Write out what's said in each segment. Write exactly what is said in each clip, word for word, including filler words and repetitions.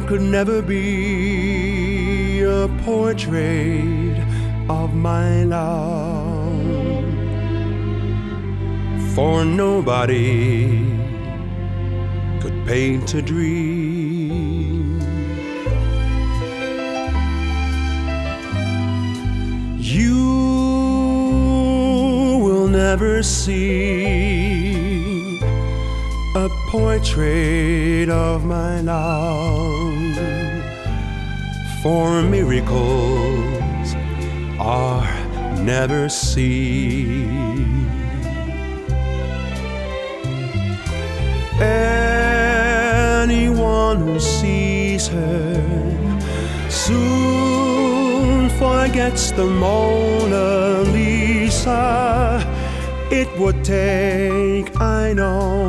could never be a portrait of my love, for nobody could paint a dream. You will never see a portrait of my love, for miracles are never seen. Anyone who sees her soon forgets the Mona Lisa. It would take, I know,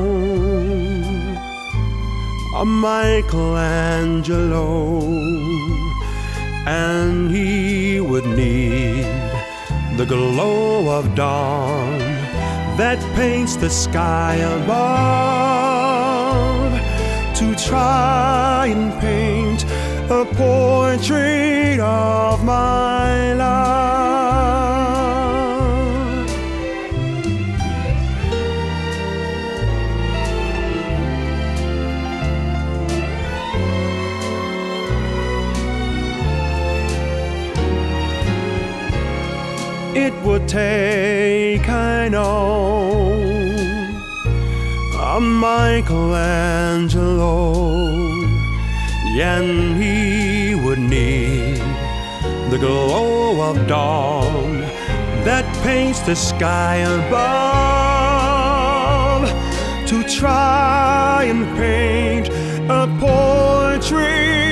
a Michelangelo, and he would need the glow of dawn that paints the sky above to try and paint a portrait of my love. It would take, I know, a Michelangelo, and he would need the glow of dawn that paints the sky above to try and paint a portrait